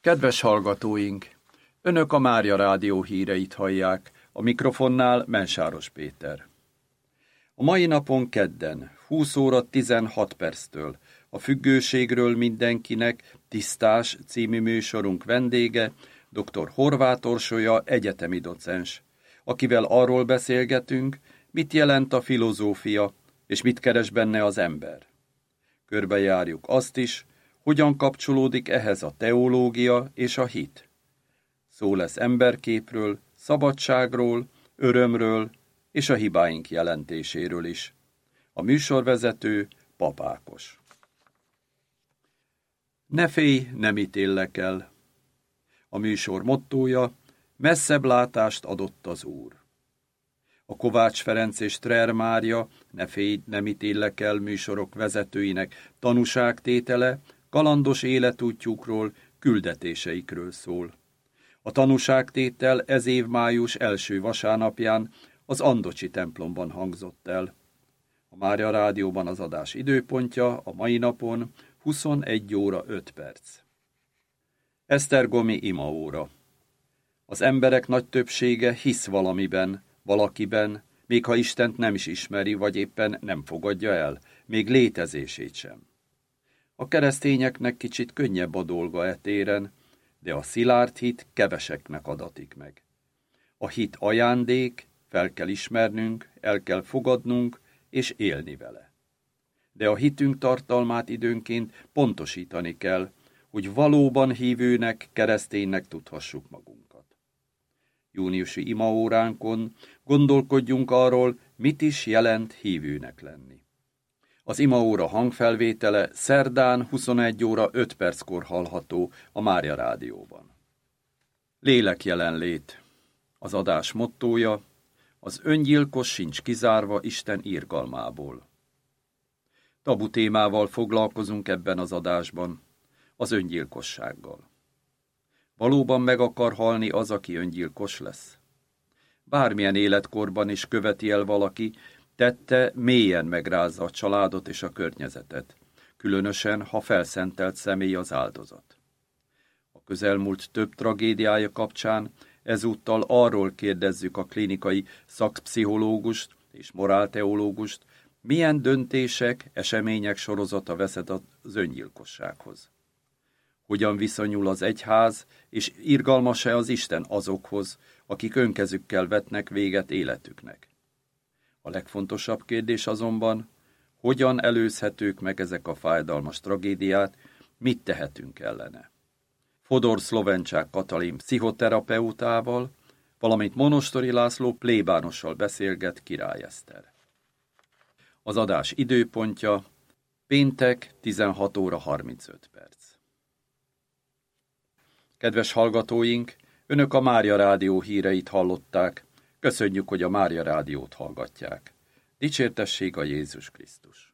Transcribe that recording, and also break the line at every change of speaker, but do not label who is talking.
Kedves hallgatóink! Önök a Mária Rádió híreit hallják, a mikrofonnál Mensáros Péter. A mai napon kedden, 20 óra 16 perctől a Függőségről mindenkinek Tisztás című műsorunk vendége, dr. Horváth Orsolya egyetemi docens, akivel arról beszélgetünk, mit jelent a filozófia, és mit keres benne az ember. Körbejárjuk azt is, hogyan kapcsolódik ehhez a teológia és a hit. Szó lesz emberképről, szabadságról, örömről és a hibáink jelentéséről is. A műsorvezető Pap Ákos. Ne félj, nem ítéllek el. A műsor mottója: messzebb látást adott az Úr. A Kovács Ferenc és Trer Mária Ne félj, nem ítéllek el műsorok vezetőinek tanúságtétele kalandos életútjukról, küldetéseikről szól. A tanúságtétel ez év május első vasárnapján az Andocsi templomban hangzott el. A Mária Rádióban az adás időpontja a mai napon 21 óra 5 perc. Esztergomi imaóra. Az emberek nagy többsége hisz valamiben, valakiben, még ha Istent nem is ismeri, vagy éppen nem fogadja el, még létezését sem. A keresztényeknek kicsit könnyebb a dolga e téren, de a szilárd hit keveseknek adatik meg. A hit ajándék, fel kell ismernünk, el kell fogadnunk és élni vele. De a hitünk tartalmát időnként pontosítani kell, hogy valóban hívőnek, kereszténynek tudhassuk magunkat. Júniusi imaóránkon gondolkodjunk arról, mit is jelent hívőnek lenni. Az imaóra hangfelvétele szerdán 21 óra 5 perckor hallható a Mária Rádióban. Lélek jelenlét. Az adás mottója: az öngyilkos sincs kizárva Isten irgalmából. Tabu témával foglalkozunk ebben az adásban, az öngyilkossággal. Valóban meg akar halni az, aki öngyilkos lesz? Bármilyen életkorban is követi el valaki, tette mélyen megrázza a családot és a környezetet, különösen, ha felszentelt személy az áldozat. A közelmúlt több tragédiája kapcsán ezúttal arról kérdezzük a klinikai szakpszichológust és morálteológust, milyen döntések, események sorozata vezet az öngyilkossághoz. Hogyan viszonyul az egyház, és irgalmas-e az Isten azokhoz, akik önkezükkel vetnek véget életüknek? A legfontosabb kérdés azonban, hogyan előzhetők meg ezek a fájdalmas tragédiát, mit tehetünk ellene? Fodor Szlovencsák Katalin pszichoterapeutával, valamint Monostori László plébánossal beszélget Király Eszter. Az adás időpontja péntek 16 óra 35 perc. Kedves hallgatóink, önök a Mária Rádió híreit hallották. Köszönjük, hogy a Mária Rádiót hallgatják. Dicsértessék a Jézus Krisztus!